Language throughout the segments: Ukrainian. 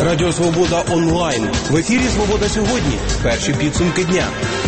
Радіо Свобода онлайн. В ефірі «Свобода сьогодні». Перші підсумки дня.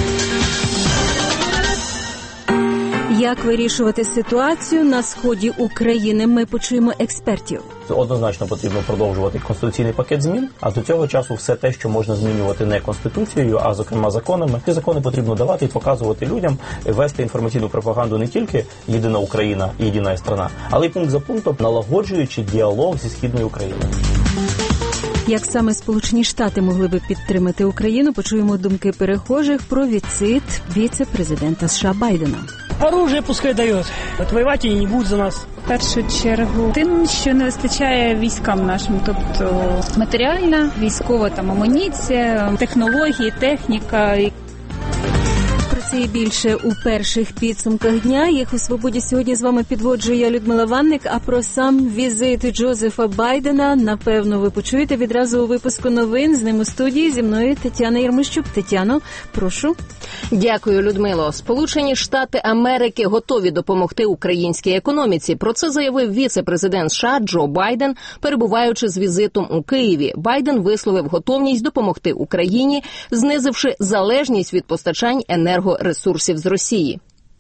Як вирішувати ситуацію на сході України, ми почуємо експертів. Однозначно потрібно продовжувати конституційний пакет змін, а до цього часу все те, що можна змінювати не конституцією, а зокрема законами, ці закони потрібно давати і показувати людям, вести інформаційну пропаганду не тільки «Єдина Україна» і «Єдина страна», але й пункт за пунктом налагоджуючи діалог зі Східною Україною. Як саме Сполучені Штати могли би підтримати Україну, почуємо думки перехожих про візит віце-президента США Байдена. Оружие пускай дает. Воювати і не будуть за нас. В першу чергу тим, що не вистачає військам нашим, тобто матеріальна, військова амуніція, технології, техніка. Про це і більше у перших підсумках дня. Їх у «Свободі сьогодні» з вами підводжу я, Людмила Ванник. А про сам візит Джозефа Байдена, напевно, ви почуєте відразу у випуску новин. З ним у студії зі мною Тетяна Єрмощук. Тетяно, прошу. Дякую, Людмило. Сполучені Штати Америки готові допомогти українській економіці. Про це заявив віце-президент США Джо Байден, перебуваючи з візитом у Києві. Байден висловив готовність допомогти Україні, знизивши залежність від постачань енергоресурсів з Росії.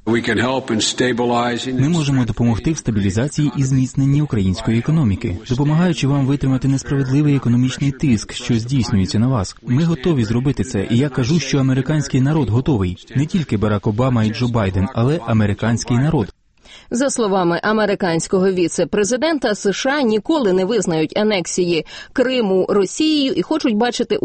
Ми можемо допомогти в стабілізації і зміцненні української економіки, допомагаючи вам витримати несправедливий економічний тиск, що здійснюється на вас. Ми готові зробити це, і я кажу, що американський народ готовий. Не тільки Барак Обама і Джо Байден, але американський народ. За словами американського віце-президента, США ніколи не визнають анексії Криму Росією і хочуть бачити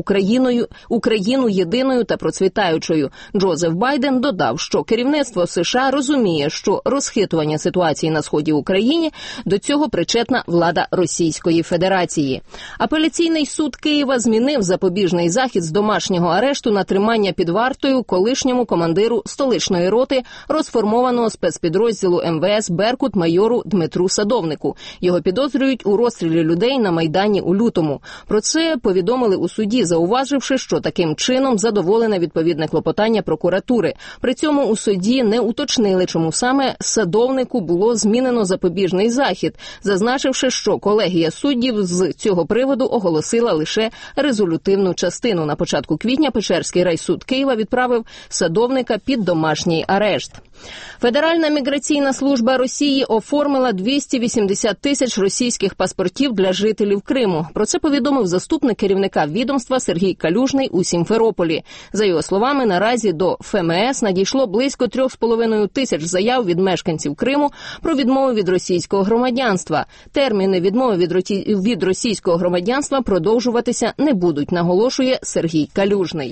Україну єдиною та процвітаючою. Джозеф Байден додав, що керівництво США розуміє, що розхитування ситуації на сході України до цього причетна влада Російської Федерації. Апеляційний суд Києва змінив запобіжний захід з домашнього арешту на тримання під вартою колишньому командиру столичної роти розформованого спецпідрозділу МВС «Беркут» майору Дмитру Садовнику. Його підозрюють у розстрілі людей на Майдані у лютому. Про це повідомили у суді, зауваживши, що таким чином задоволене відповідне клопотання прокуратури. При цьому у суді не уточнили, чому саме Садовнику було змінено запобіжний захід, зазначивши, що колегія суддів з цього приводу оголосила лише резолютивну частину. На початку квітня Печерський райсуд Києва відправив Садовника під домашній арешт. Федеральна міграційна служба Росії оформила 280 тисяч російських паспортів для жителів Криму. Про це повідомив заступник керівника відомства Сергій Калюжний у Сімферополі. За його словами, наразі до ФМС надійшло близько 3,5 тисяч заяв від мешканців Криму про відмову від російського громадянства. Терміни відмови від російського громадянства продовжуватися не будуть, наголошує Сергій Калюжний.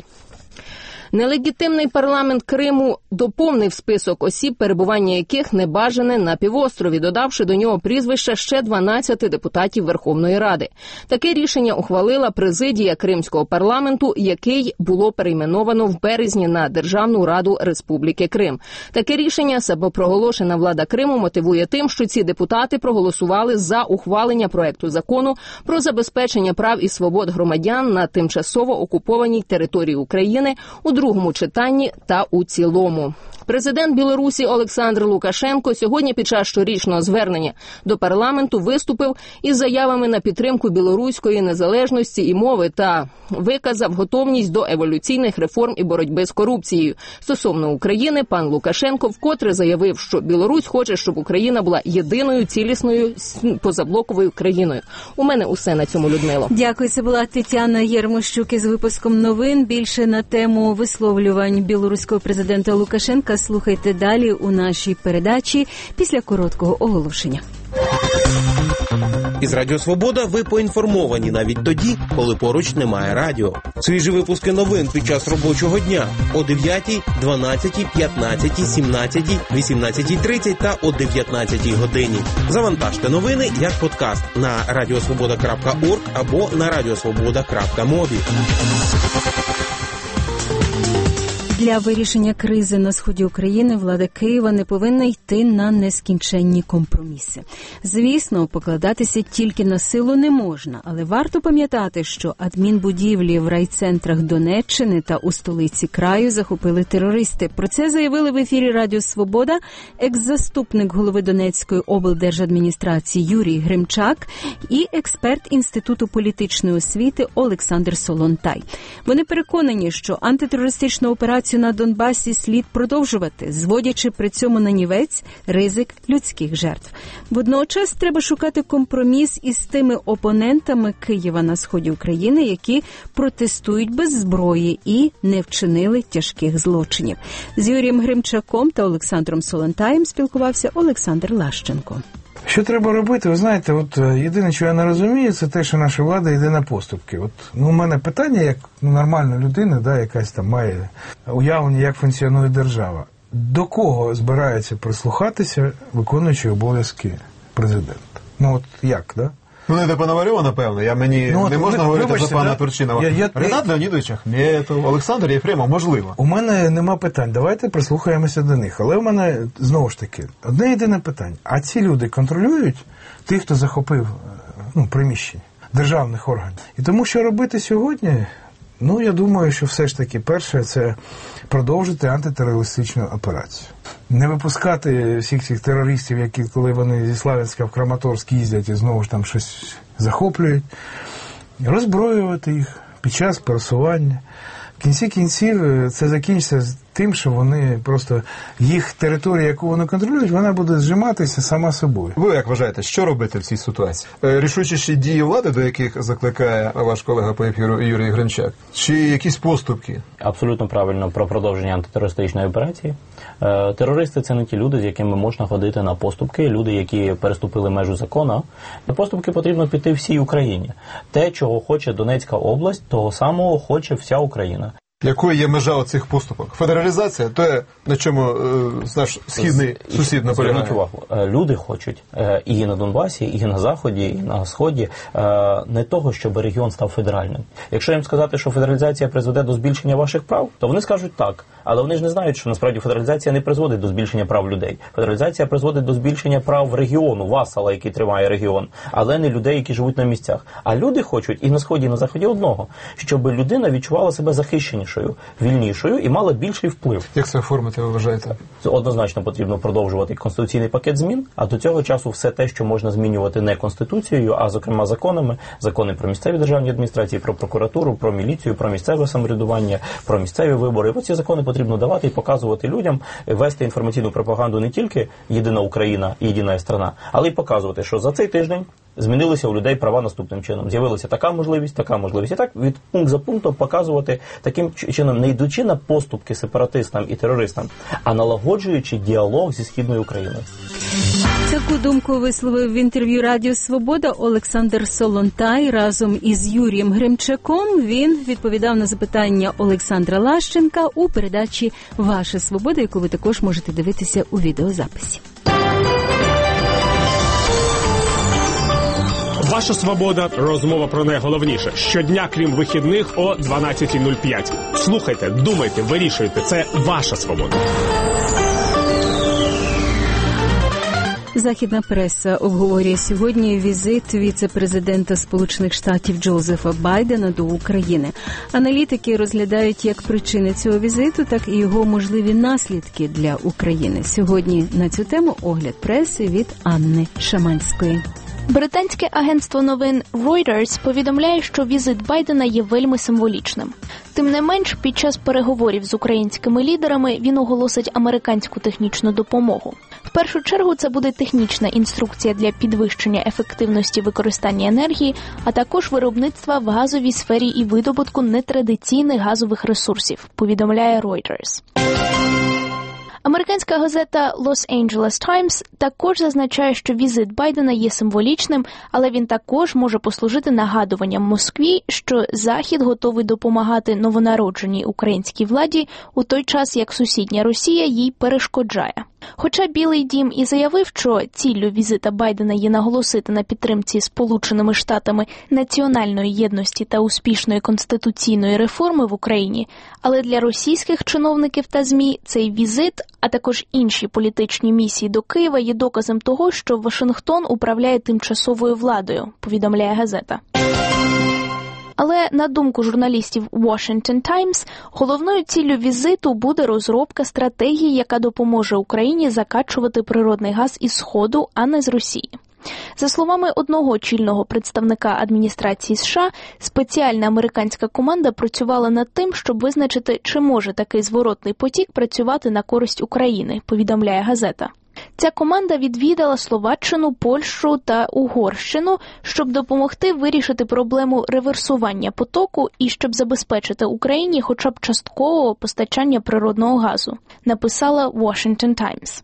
Нелегітимний парламент Криму доповнив список осіб, перебування яких небажане на півострові, додавши до нього прізвища ще 12 депутатів Верховної Ради. Таке рішення ухвалила президія Кримського парламенту, який було перейменовано в березні на Державну Раду Республіки Крим. Таке рішення самопроголошена влада Криму мотивує тим, що ці депутати проголосували за ухвалення проекту закону про забезпечення прав і свобод громадян на тимчасово окупованій території України у другому читанні та у цілому. Президент Білорусі Олександр Лукашенко сьогодні під час щорічного звернення до парламенту виступив із заявами на підтримку білоруської незалежності і мови та виказав готовність до еволюційних реформ і боротьби з корупцією. Стосовно України, пан Лукашенко вкотре заявив, що Білорусь хоче, щоб Україна була єдиною, цілісною, позаблоковою країною. У мене усе на цьому, Людмило. Дякую, це була Тетяна Єрмощук із випуском новин. Більше на тему висловлювань білоруського президента Лукашенка слухайте далі у нашій передачі після короткого оголошення. Із Радіо Свобода ви поінформовані навіть тоді, коли поруч немає радіо. Свіжі випуски новин під час робочого дня о 9, 12, 15, 17, 18:30 та о 19 годині. Завантажте новини як подкаст на radiosvoboda.org або на radiosvoboda.mobi. Для вирішення кризи на сході України влада Києва не повинна йти на нескінченні компроміси. Звісно, покладатися тільки на силу не можна, але варто пам'ятати, що адмінбудівлі в райцентрах Донеччини та у столиці краю захопили терористи. Про це заявили в ефірі Радіо Свобода екс-заступник голови Донецької облдержадміністрації Юрій Гримчак і експерт Інституту політичної освіти Олександр Солонтай. Вони переконані, що антитерористична операція на Донбасі слід продовжувати, зводячи при цьому на нівець ризик людських жертв. Водночас треба шукати компроміс із тими опонентами Києва на сході України, які протестують без зброї і не вчинили тяжких злочинів. З Юрієм Гримчаком та Олександром Солонтаєм спілкувався Олександр Лащенко. Що треба робити? Ви знаєте, от єдине, що я не розумію, це те, що наша влада йде на поступки. От, у мене питання, як нормальна людина, да, якась там має уявлення, як функціонує держава. До кого збирається прислухатися виконуючий обов'язки президента? Ну от як, да? Ну, не до Пономарьова, напевно. Не можна говорити за пана Турчинова. Ренат Леонідович Ахметов, Олександр Єфремов, можливо. У мене нема питань, давайте прислухаємося до них. Але у мене, знову ж таки, одне єдине питання. А ці люди контролюють тих, хто захопив приміщення державних органів? І тому, що робити сьогодні, я думаю, що все ж таки перше – це продовжити антитерористичну операцію. Не випускати всіх цих терористів, які, коли вони зі Славянська в Краматорськ їздять і знову ж там щось захоплюють, роззброювати їх під час пересування. В кінці кінців це закінчиться тим, що вони просто, їх територія, яку вони контролюють, вона буде зжиматися сама собою. Ви як вважаєте, що робити в цій ситуації? Рішучіші дії влади, до яких закликає ваш колега по ефіру Юрій Гримчак? Чи якісь поступки? Абсолютно правильно про продовження антитерористичної операції. Терористи – це не ті люди, з якими можна ходити на поступки, люди, які переступили межу закону. На поступки потрібно піти всій Україні. Те, чого хоче Донецька область, того самого хоче вся Україна. Якою є межа оцих поступок? Федералізація? Те, на чому наш східний сусід наполягає? Зверніть увагу, люди хочуть і на Донбасі, і на Заході, і на Сході не того, щоб регіон став федеральним. Якщо їм сказати, що федералізація призведе до збільшення ваших прав, то вони скажуть так. Але вони ж не знають, що насправді федералізація не призводить до збільшення прав людей. Федералізація призводить до збільшення прав регіону, васала, який тримає регіон, але не людей, які живуть на місцях. А люди хочуть і на Сході, і на Заході одного, щоб людина відчувала себе захищенішою, вільнішою і мала більший вплив. Як це оформити, ви вважаєте? Однозначно потрібно продовжувати конституційний пакет змін, а до цього часу все те, що можна змінювати не Конституцією, а зокрема законами, закони про місцеві державні адміністрації, про прокуратуру, про міліцію, про місцеве самоврядування, про місцеві вибори. Оці закони потрібно давати і показувати людям, вести інформаційну пропаганду не тільки «Єдина Україна» і «Єдина страна», але й показувати, що за цей тиждень змінилися у людей права наступним чином. З'явилася така можливість. І так від пункт за пунктом показувати таким чином, не йдучи на поступки сепаратистам і терористам, а налагоджуючи діалог зі Східною Україною. Таку думку висловив в інтерв'ю Радіо Свобода Олександр Солонтай разом із Юрієм Гримчаком. Він відповідав на запитання Олександра Лащенка у передачі «Ваша свобода», яку ви також можете дивитися у відеозаписі. Ваша свобода. Розмова про найголовніше. Щодня, крім вихідних, о 12:05. Слухайте, думайте, вирішуйте. Це ваша свобода. Західна преса обговорює сьогодні візит віце-президента Сполучених Штатів Джозефа Байдена до України. Аналітики розглядають як причини цього візиту, так і його можливі наслідки для України. Сьогодні на цю тему огляд преси від Анни Шаманської. Британське агентство новин Reuters повідомляє, що візит Байдена є вельми символічним. Тим не менш, під час переговорів з українськими лідерами він оголосить американську технічну допомогу. В першу чергу це буде технічна інструкція для підвищення ефективності використання енергії, а також виробництва в газовій сфері і видобутку нетрадиційних газових ресурсів, повідомляє Reuters. Американська газета Los Angeles Times також зазначає, що візит Байдена є символічним, але він також може послужити нагадуванням Москві, що Захід готовий допомагати новонародженій українській владі у той час, як сусідня Росія їй перешкоджає. Хоча Білий дім і заявив, що ціллю візита Байдена є наголосити на підтримці Сполученими Штатами національної єдності та успішної конституційної реформи в Україні, але для російських чиновників та ЗМІ цей візит, а також інші політичні місії до Києва є доказом того, що Вашингтон управляє тимчасовою владою, повідомляє газета. Але, на думку журналістів Washington Times, головною ціллю візиту буде розробка стратегії, яка допоможе Україні закачувати природний газ із Сходу, а не з Росії. За словами одного очільного представника адміністрації США, спеціальна американська команда працювала над тим, щоб визначити, чи може такий зворотний потік працювати на користь України, повідомляє газета. Ця команда відвідала Словаччину, Польщу та Угорщину, щоб допомогти вирішити проблему реверсування потоку і щоб забезпечити Україні хоча б часткового постачання природного газу, написала Washington Times.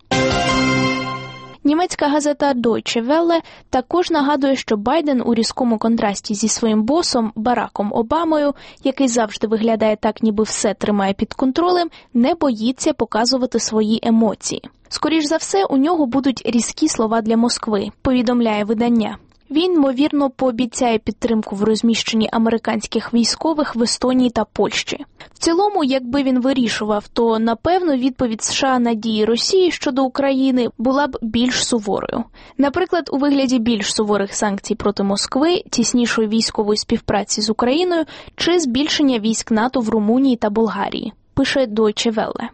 Німецька газета Deutsche Welle також нагадує, що Байден у різкому контрасті зі своїм босом Бараком Обамою, який завжди виглядає так, ніби все тримає під контролем, не боїться показувати свої емоції. Скоріш за все, у нього будуть різкі слова для Москви, повідомляє видання. Він, ймовірно, пообіцяє підтримку в розміщенні американських військових в Естонії та Польщі. В цілому, якби він вирішував, то, напевно, відповідь США на дії Росії щодо України була б більш суворою. Наприклад, у вигляді більш суворих санкцій проти Москви, тіснішої військової співпраці з Україною чи збільшення військ НАТО в Румунії та Болгарії, пише Deutsche Welle.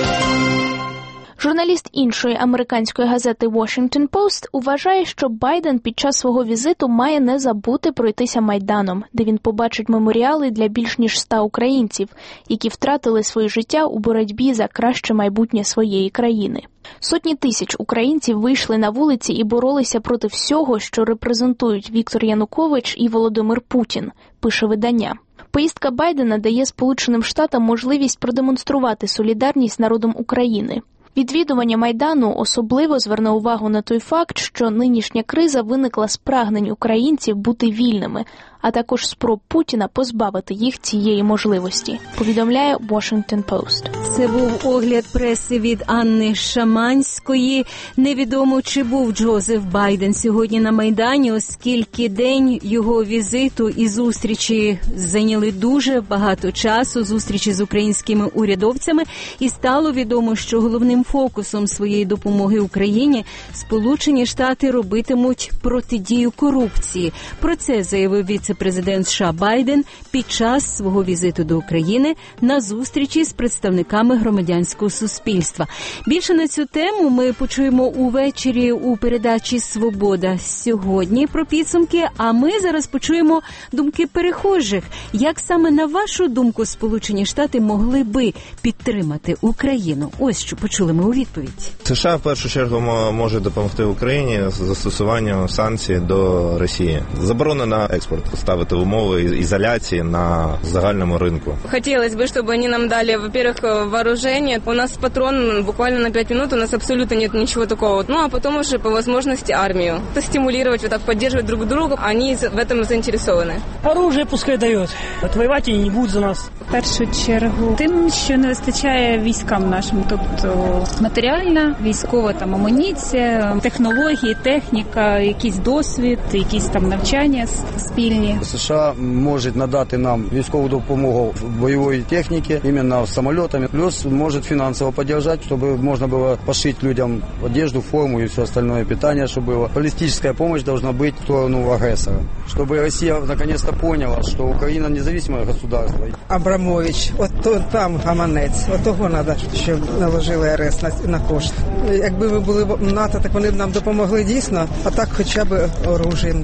Журналіст іншої американської газети Washington Post вважає, що Байден під час свого візиту має не забути пройтися Майданом, де він побачить меморіали для більш ніж 100 українців, які втратили своє життя у боротьбі за краще майбутнє своєї країни. Сотні тисяч українців вийшли на вулиці і боролися проти всього, що репрезентують Віктор Янукович і Володимир Путін, пише видання. Поїздка Байдена дає Сполученим Штатам можливість продемонструвати солідарність з народом України. Відвідування Майдану особливо зверне увагу на той факт, що нинішня криза виникла з прагнень українців бути вільними, а також спроб Путіна позбавити їх цієї можливості, повідомляє Washington Post. Це був огляд преси від Анни Шаманської. Невідомо, чи був Джозеф Байден сьогодні на Майдані, оскільки день його візиту і зустрічі зайняли дуже багато часу, зустрічі з українськими урядовцями, і стало відомо, що головним фокусом своєї допомоги Україні Сполучені Штати робитимуть протидію корупції. Про це заявив віце-президент США Байден під час свого візиту до України на зустрічі з представниками громадянського суспільства. Більше на цю тему ми почуємо увечері у передачі «Свобода сьогодні» про підсумки, а ми зараз почуємо думки перехожих. Як саме, на вашу думку, Сполучені Штати могли би підтримати Україну? Ось що почули ми у відповідь. США в першу чергу може допомогти Україні з застосуванням санкцій до Росії. Заборона на експорт, ставити умови ізоляції на загальному ринку. Хотелось бы, чтобы они нам дали, во-первых, вооружение. У нас патрон буквально на 5 минут, у нас абсолютно нет ничего такого. Ну, а потом уже по возможности армию. Это стимулировать, вот так поддерживать друг друга, они в этом заинтересованы. Оружие пускай дает. Отвоевать они не будут за нас. В першу чергу тим, що не вистачає військам нашим, тобто матеріальна, військова там амуніція, технології, техніка, якийсь досвід, якісь там навчання спільні. США можуть надати нам військову допомогу бойової техніки, іменно з самолітами, плюс може фінансово підтримати, щоб можна було пошити людям одежду, форму і все остальное, питання, щоб було. Політична допомога повинна бути в сторону агресора, щоб Росія наконец-то поняла, що Україна незалежне государство. Абрамович, от там гаманець, от того треба, щоб наложили арест на кошти. Якби ми були в НАТО, так вони б нам допомогли дійсно, а так хоча б оружієм.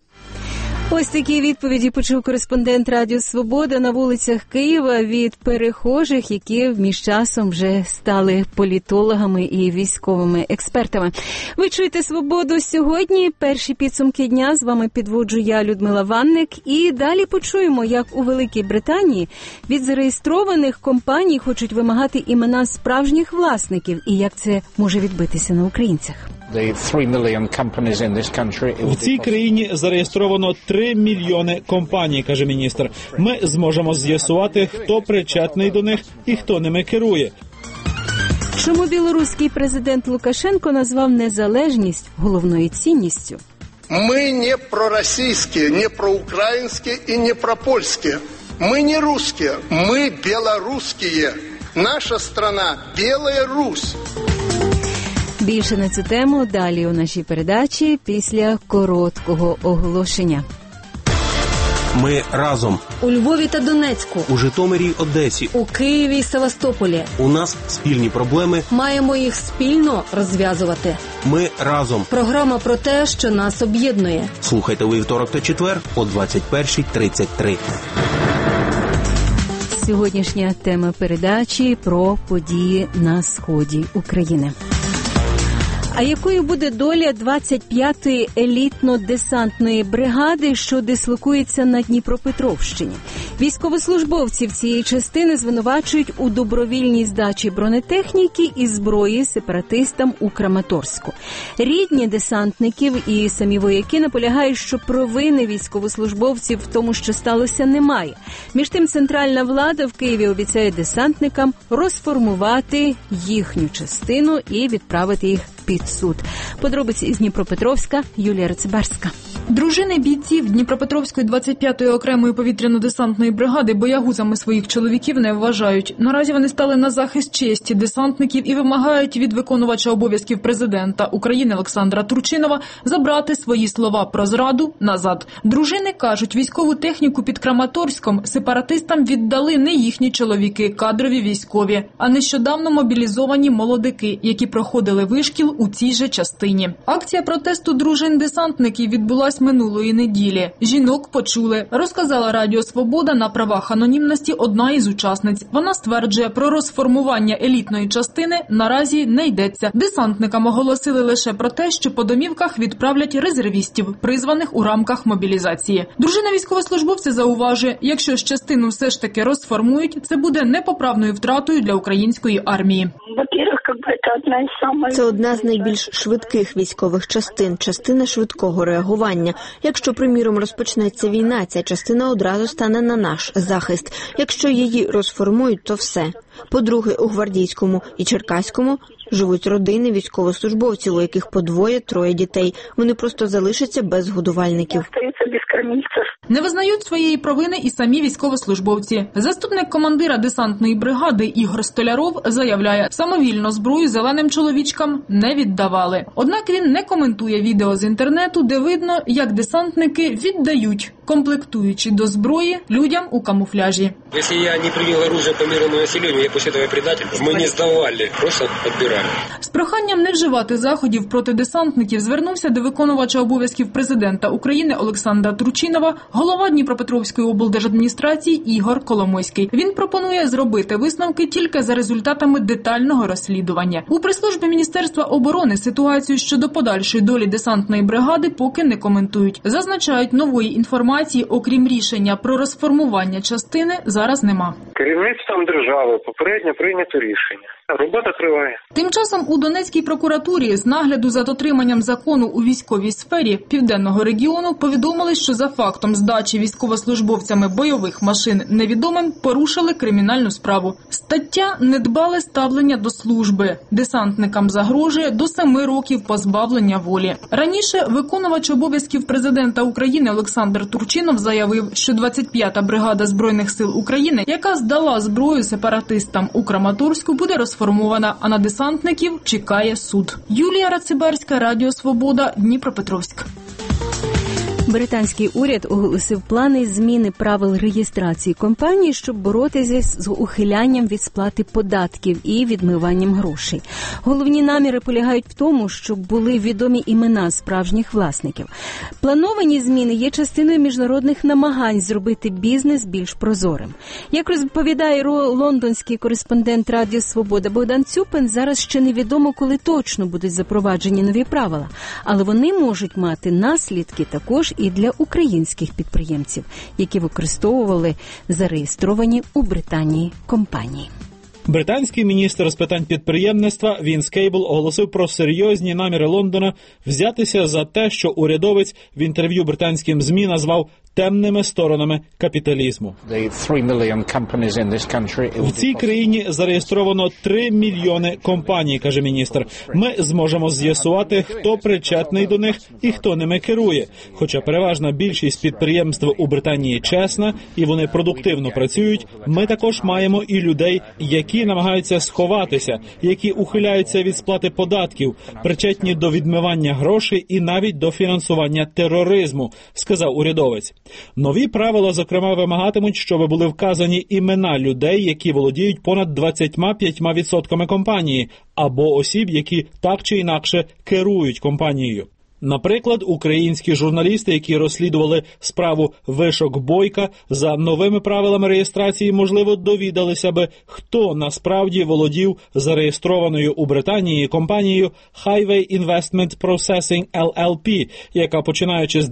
Ось такі відповіді почув кореспондент Радіо Свобода на вулицях Києва від перехожих, які між часом вже стали політологами і військовими експертами. Ви чуєте «Свободу сьогодні». Перші підсумки дня з вами підводжу я, Людмила Ванник. І далі почуємо, як у Великій Британії від зареєстрованих компаній хочуть вимагати імена справжніх власників і як це може відбитися на українцях. В цій країні зареєстровано 3 мільйони компаній, каже міністр. Ми зможемо з'ясувати, хто причетний до них і хто ними керує. Чому білоруський президент Лукашенко назвав незалежність головною цінністю? Мы не пророссийские, не проукраинские и не пропольские. Мы не русские, мы белорусские. Наша страна – Белая Русь. Більше на цю тему далі у нашій передачі після короткого оголошення. Ми разом. У Львові та Донецьку. У Житомирі й Одесі. У Києві й Севастополі. У нас спільні проблеми. Маємо їх спільно розв'язувати. Ми разом. Програма про те, що нас об'єднує. Слухайте у вівторок та четвер о 21:33. Сьогоднішня тема передачі про події на сході України. А якою буде доля 25-ї елітно-десантної бригади, що дислокується на Дніпропетровщині? Військовослужбовців цієї частини звинувачують у добровільній здачі бронетехніки і зброї сепаратистам у Краматорську. Рідні десантників і самі вояки наполягають, що провини військовослужбовців в тому, що сталося, немає. Між тим, центральна влада в Києві обіцяє десантникам розформувати їхню частину і відправити їх під суд. Подробиці із Дніпропетровська, Юлія Рацибарська. Дружини бійців Дніпропетровської 25-ї окремої повітряно-десантної бригади боягузами своїх чоловіків не вважають. Наразі вони стали на захист честі десантників і вимагають від виконувача обов'язків президента України Олександра Турчинова забрати свої слова про зраду назад. Дружини кажуть, військову техніку під Краматорськом сепаратистам віддали не їхні чоловіки, кадрові військові, а нещодавно мобілізовані молодики, які проходили вишкіл у цій же частині. Акція протесту дружин десантників відбулась минулої неділі. Жінок почули, розказала Радіо Свобода на правах анонімності одна із учасниць. Вона стверджує, про розформування елітної частини наразі не йдеться. Десантникам оголосили лише про те, що по домівках відправлять резервістів, призваних у рамках мобілізації. Дружина військовослужбовця зауважує, якщо ж частину все ж таки розформують, це буде непоправною втратою для української армії. Це одна з найбільш швидких військових частин, частина швидкого реагування. Якщо, приміром, розпочнеться війна, ця частина одразу стане на наш захист. Якщо її розформують, то все. По-друге, у Гвардійському і Черкаському живуть родини військовослужбовців, у яких по двоє-троє дітей. Вони просто залишаться без годувальників. Не визнають своєї провини і самі військовослужбовці. Заступник командира десантної бригади Ігор Столяров заявляє, самовільно зброю зеленим чоловічкам не віддавали. Однак він не коментує відео з інтернету, де видно, як десантники віддають, комплектуючи до зброї людям у камуфляжі. Якщо я не прийняв оружие по мирному населенню, я після цього предатель. Ми не здавали, просто відбирали. З проханням не вживати заходів проти десантників звернувся до виконувача обов'язків президента України Олександра Турчинова голова Дніпропетровської облдержадміністрації Ігор Коломойський. Він пропонує зробити висновки тільки за результатами детального розслідування. У прес-службі Міністерства оборони ситуацію щодо подальшої долі десантної бригади поки не коментують. Зазначають, нової інформації, окрім рішення про розформування частини, зараз нема. Керівництвом держави попередньо прийнято рішення. Робота триває. Тим часом у Донецькій прокуратурі з нагляду за дотриманням закону у військовій сфері Південного регіону повідомили, що за фактом здачі військовослужбовцями бойових машин невідомим порушили кримінальну справу. Стаття «Недбале ставлення до служби». Десантникам загрожує до 7 років позбавлення волі. Раніше виконувач обов'язків президента України Олександр Турчинов заявив, що 25-та бригада Збройних сил України, яка здала зброю сепаратистам у Краматорську, буде розформована, а на десантників чекає суд. Юлія Рацибарська, Радіо Свобода, Дніпропетровськ. Британський уряд оголосив плани зміни правил реєстрації компаній, щоб боротися з ухилянням від сплати податків і відмиванням грошей. Головні наміри полягають в тому, щоб були відомі імена справжніх власників. Плановані зміни є частиною міжнародних намагань зробити бізнес більш прозорим. Як розповідає лондонський кореспондент Радіо Свобода Богдан Цюпин, зараз ще невідомо, коли точно будуть запроваджені нові правила, але вони можуть мати наслідки також і для українських підприємців, які використовували зареєстровані у Британії компанії. Британський міністр з питань підприємництва Вінс Кейбл оголосив про серйозні наміри Лондона взятися за те, що урядовець в інтерв'ю британським ЗМІ назвав темними сторонами капіталізму. В цій країні зареєстровано 3 мільйони компаній, каже міністр. Ми зможемо з'ясувати, хто причетний до них і хто ними керує. Хоча переважна більшість підприємств у Британії чесна і вони продуктивно працюють, ми також маємо і людей, які намагаються сховатися, які ухиляються від сплати податків, причетні до відмивання грошей і навіть до фінансування тероризму, сказав урядовець. Нові правила, зокрема, вимагатимуть, щоб були вказані імена людей, які володіють понад 25% компанії, або осіб, які так чи інакше керують компанією. Наприклад, українські журналісти, які розслідували справу Вишок Бойка, за новими правилами реєстрації, можливо, довідалися би, хто насправді володів зареєстрованою у Британії компанією Highway Investment Processing LLP, яка, починаючи з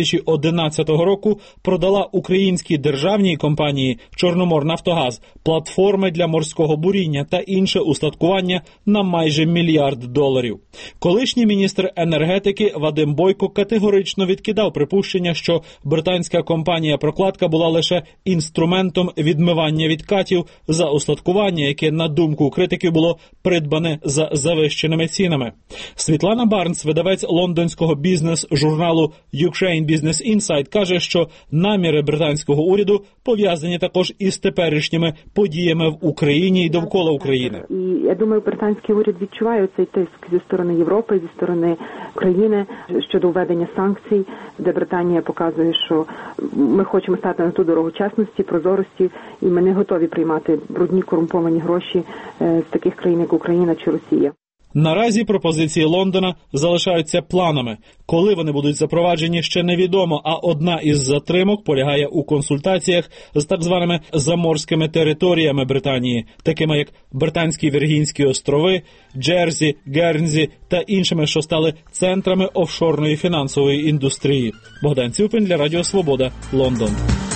2011 року, продала українській державній компанії «Чорноморнафтогаз» платформи для морського буріння та інше устаткування на майже $1 мільярд. Колишній міністр енергетики Вадим Бойко категорично відкидав припущення, що британська компанія-прокладка була лише інструментом відмивання відкатів за устаткування, яке, на думку критиків, було придбане за завищеними цінами. Світлана Барнс, видавець лондонського бізнес-журналу Ukraine Business Insight, каже, що наміри британського уряду пов'язані також із теперішніми подіями в Україні і довкола України. І я думаю, британський уряд відчуває цей тиск зі сторони Європи, зі сторони України щодо введення санкцій, де Британія показує, що ми хочемо стати на ту дорогу чесності, прозорості, і ми не готові приймати брудні корумповані гроші з таких країн, як Україна чи Росія. Наразі пропозиції Лондона залишаються планами. Коли вони будуть запроваджені, ще невідомо, а одна із затримок полягає у консультаціях з так званими заморськими територіями Британії, такими як Британські Віргінські острови, Джерзі, Гернзі та іншими, що стали центрами офшорної фінансової індустрії. Богдан Цюпин для Радіо Свобода, Лондон.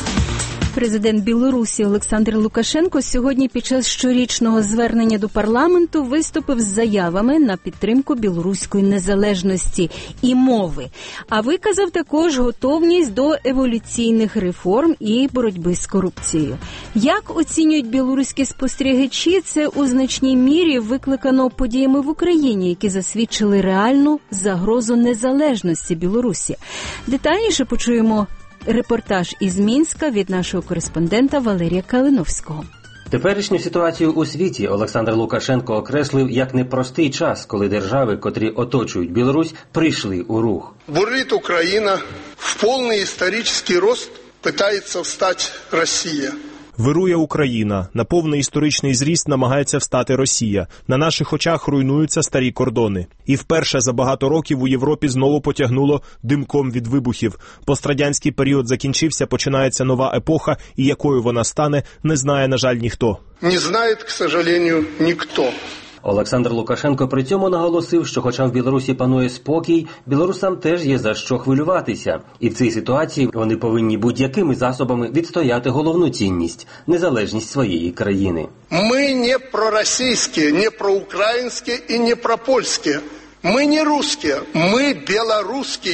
Президент Білорусі Олександр Лукашенко сьогодні під час щорічного звернення до парламенту виступив з заявами на підтримку білоруської незалежності і мови. А виказав також готовність до еволюційних реформ і боротьби з корупцією. Як оцінюють білоруські спостерігачі, це у значній мірі викликано подіями в Україні, які засвідчили реальну загрозу незалежності Білорусі. Детальніше почуємо репортаж із Мінська від нашого кореспондента Валерія Калиновського. Теперішню ситуацію у світі Олександр Лукашенко окреслив як непростий час, коли держави, котрі оточують Білорусь, прийшли у рух. Бурлит Україна, в повний історичний рост намагається встати Росія. Вирує Україна, на повний історичний зріст намагається встати Росія. На наших очах руйнуються старі кордони. І вперше за багато років у Європі знову потягнуло димком від вибухів. Пострадянський період закінчився, починається нова епоха, і якою вона стане, не знає, на жаль, ніхто. Не знає, к сожалению, ніхто. Олександр Лукашенко при цьому наголосив, що хоча в Білорусі панує спокій, білорусам теж є за що хвилюватися. І в цій ситуації вони повинні будь-якими засобами відстояти головну цінність – незалежність своєї країни. Ми не проросійські, не проукраїнські і не пропольські. Ми не русські, ми білоруські.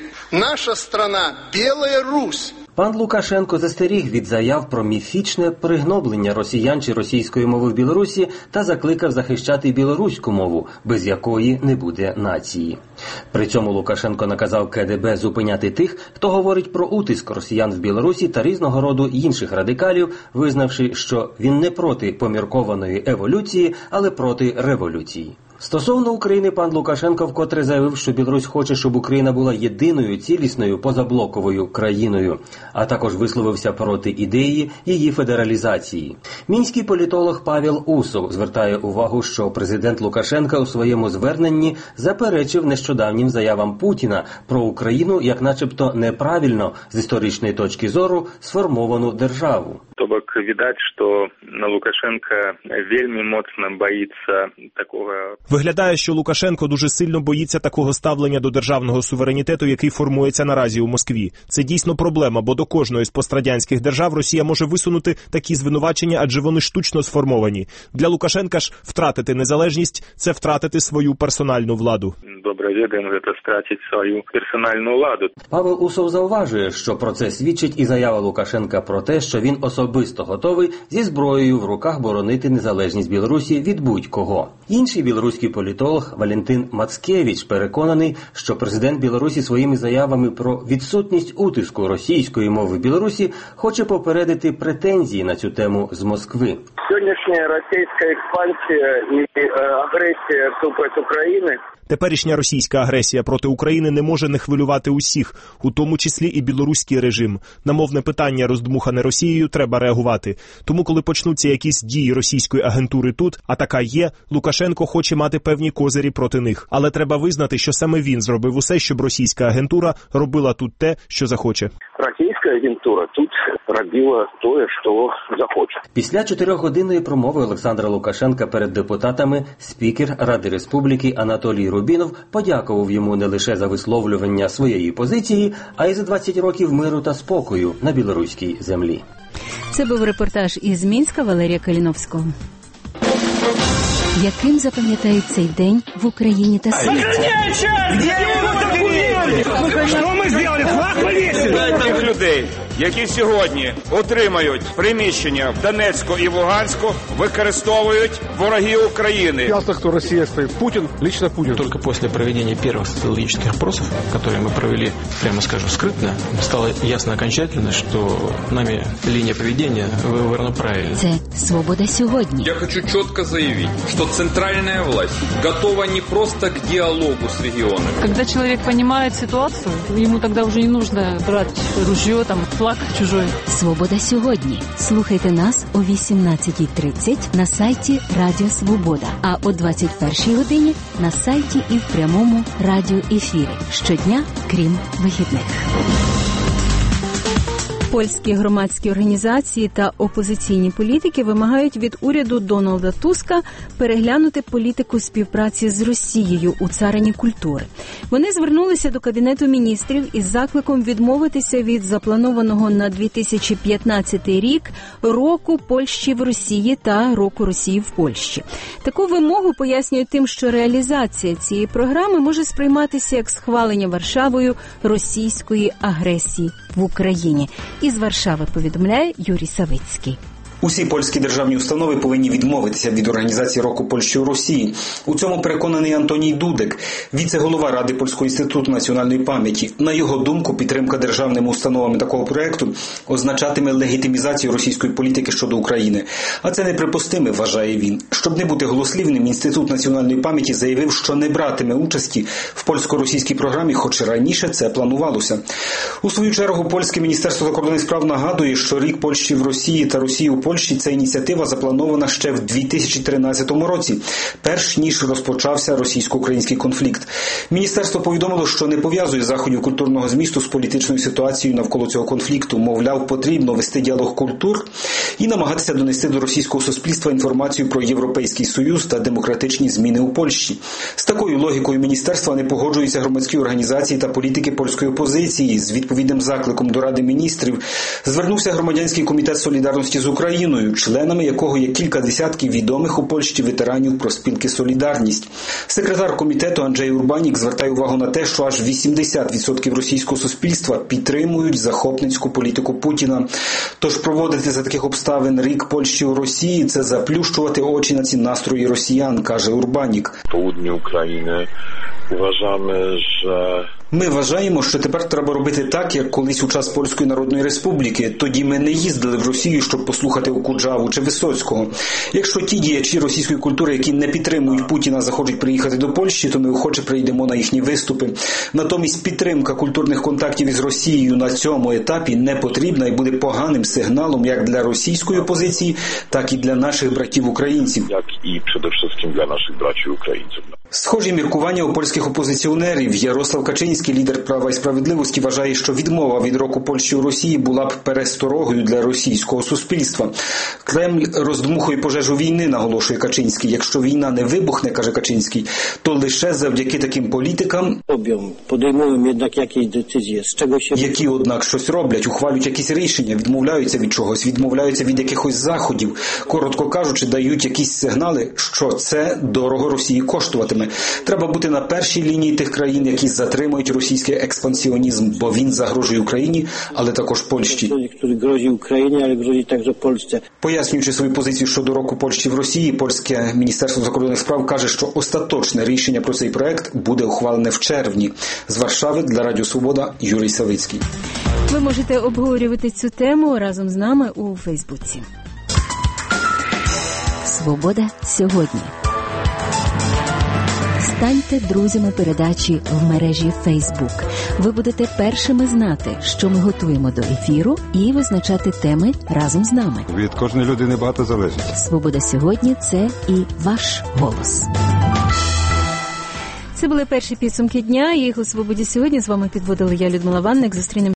Наша страна – Біла Русь. Пан Лукашенко застеріг від заяв про міфічне пригноблення росіян чи російської мови в Білорусі та закликав захищати білоруську мову, без якої не буде нації. При цьому Лукашенко наказав КДБ зупиняти тих, хто говорить про утиск росіян в Білорусі та різного роду інших радикалів, визнавши, що він не проти поміркованої еволюції, але проти революції. Стосовно України пан Лукашенко вкотре заявив, що Білорусь хоче, щоб Україна була єдиною, цілісною, позаблоковою країною, а також висловився проти ідеї її федералізації. Мінський політолог Павел Усов звертає увагу, що президент Лукашенка у своєму зверненні заперечив нещодавнім заявам Путіна про Україну як начебто неправильно, з історичної точки зору, сформовану державу. То бок відаць, што Лукашенко вельмі моцна боїться такого. Виглядає, що Лукашенко дуже сильно боїться такого ставлення до державного суверенітету, який формується наразі у Москві. Це дійсно проблема, бо до кожної з пострадянських держав Росія може висунути такі звинувачення, адже вони штучно сформовані. Для Лукашенка ж втратити незалежність – це втратити свою персональну владу. Добре відаємо, це втратити свою персональну владу. Павел Усов зауважує, що про це свідчить і заява Лукашенка про те, що він особисто готовий зі зброєю в руках боронити незалежність Білорусі від будь-кого. Інший білоруський політолог Валентин Мацкевич переконаний, що президент Білорусі своїми заявами про відсутність утиску російської мови в Білорусі хоче попередити претензії на цю тему з Москви. Сьогоднішня російська експансія і агресія супроти України. Теперішня російська агресія проти України не може не хвилювати усіх, у тому числі і білоруський режим. На мовне питання, роздмухане Росією, треба реагувати. Тому, коли почнуться якісь дії російської агентури тут, а така є, Лукашенко хоче мати певні козирі проти них. Але треба визнати, що саме він зробив усе, щоб російська агентура робила тут те, що захоче. Російська агентура тут робила те, що захоче. Після 4-годинної промови Олександра Лукашенка перед депутатами спікер Ради Республіки Анатолій Рубінов подякував йому не лише за висловлювання своєї позиції, а й за 20 років миру та спокою на білоруській землі. Це був репортаж із Мінська Валерія Каліновського. Яким запам'ятають цей день в Україні та світі? Що ми зробили? Флаг повісили? Тих людей, які сьогодні отримають приміщення в Донецьку і в Луганську, використовують вороги України. Ясно, хто Росія стоїть. Путін, лично Путін. Только после проведения первых социологических опросов, которые мы провели, прямо скажем, скрытно, стало ясно окончательно, что нами линия поведения выбрана правильно. Це «Свобода сьогодні». Я хочу четко заявить, что центральная власть готова не просто к диалогу с регионами. Когда человек понимает ситуацию, ему тогда уже не нужно брать ружье, там, флаг чужой. «Свобода сьогодні». Слухайте нас о 18:30 на сайті Радіо Свобода, а о 21:00 годині на сайті і в прямому радіоефірі. Щодня, крім вихідних. Польські громадські організації та опозиційні політики вимагають від уряду Дональда Туска переглянути політику співпраці з Росією у царині культури. Вони звернулися до Кабінету міністрів із закликом відмовитися від запланованого на 2015 рік року Польщі в Росії та року Росії в Польщі. Таку вимогу пояснюють тим, що реалізація цієї програми може сприйматися як схвалення Варшавою російської агресії в Україні. Із Варшави повідомляє Юрій Савицький. Усі польські державні установи повинні відмовитися від організації року Польщі у Росії. У цьому переконаний Антоній Дудек, віце-голова Ради Польського інституту національної пам'яті. На його думку, підтримка державними установами такого проєкту означатиме легітимізацію російської політики щодо України. А це неприпустиме, вважає він. Щоб не бути голослівним, Інститут національної пам'яті заявив, що не братиме участі в польсько-російській програмі, хоч і раніше це планувалося. У свою чергу, польське Міністерство закордонних справ нагадує, що рік Польщі в Росії та Росії у Польщі ця ініціатива запланована ще в 2013 році, перш ніж розпочався російсько-український конфлікт. Міністерство повідомило, що не пов'язує заходів культурного змісту з політичною ситуацією навколо цього конфлікту. Мовляв, потрібно вести діалог культур і намагатися донести до російського суспільства інформацію про Європейський Союз та демократичні зміни у Польщі. З такою логікою міністерства не погоджуються громадські організації та політики польської опозиції. З відповідним закликом до Ради міністрів звернувся громадянський комітет солідарності з Україною, членами якого є кілька десятків відомих у Польщі ветеранів профспілки «Солідарність». Секретар комітету Анджей Урбанік звертає увагу на те, що аж 80% російського суспільства підтримують захопницьку політику Путіна. Тож проводити за таких обставин рік Польщі у Росії – це заплющувати очі на ці настрої росіян, каже Урбанік. Поłudniu України Ми вважаємо, що тепер треба робити так, як колись у час Польської Народної Республіки. Тоді ми не їздили в Росію, щоб послухати Окуджаву чи Висоцького. Якщо ті діячі російської культури, які не підтримують Путіна, захочуть приїхати до Польщі, то ми охоче прийдемо на їхні виступи. Натомість підтримка культурних контактів із Росією на цьому етапі не потрібна і буде поганим сигналом як для російської опозиції, так і для наших братів-українців. Як і, перед всім, для наших братів-українців. Схожі міркування у польських опозиціонерів. Ярослав Качинський Качинський, лідер «Права і справедливості», вважає, що відмова від року Польщі у Росії була б пересторогою для російського суспільства. Кремль роздмухує пожежу війни, наголошує Качинський. Якщо війна не вибухне, каже Качинський, то лише завдяки таким політикам, які, однак, щось роблять, ухвалюють якісь рішення, відмовляються від чогось, відмовляються від якихось заходів. Коротко кажучи, дають якісь сигнали, що це дорого Росії коштуватиме. Треба бути на першій лінії тих країн, які затримують російський експансіонізм, бо він загрожує Україні, але також Польщі. Пояснюючи свою позицію щодо року Польщі в Росії, польське Міністерство закордонних справ каже, що остаточне рішення про цей проект буде ухвалене в червні. З Варшави для Радіо Свобода Юрій Савицький. Ви можете обговорювати цю тему разом з нами у Фейсбуці. Свобода сьогодні. Станьте друзями передачі в мережі Facebook. Ви будете першими знати, що ми готуємо до ефіру, і визначати теми разом з нами. Від кожної людини багато залежить. Свобода сьогодні – це і ваш голос. Це були перші підсумки дня. Їх у «Свободі сьогодні» з вами підводила я, Людмила Ванник. Зустрінемося